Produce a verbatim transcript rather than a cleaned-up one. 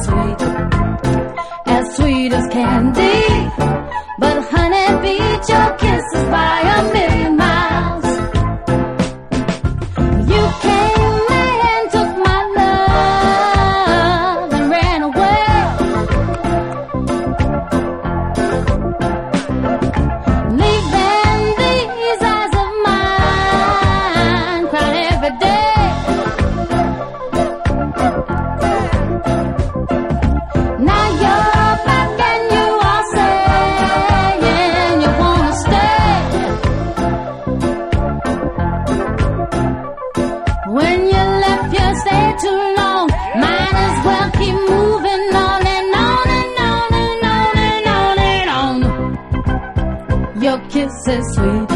sweet, as sweet as candy. But honey, beat your kisses by a million miles. You came and took my love and ran away, leaving these eyes of mine crying every day. Now you're back and you are saying you wanna stay. When you left, you stayed too long. Might as well keep moving on and on and on and on and on and on. Your kiss is sweet,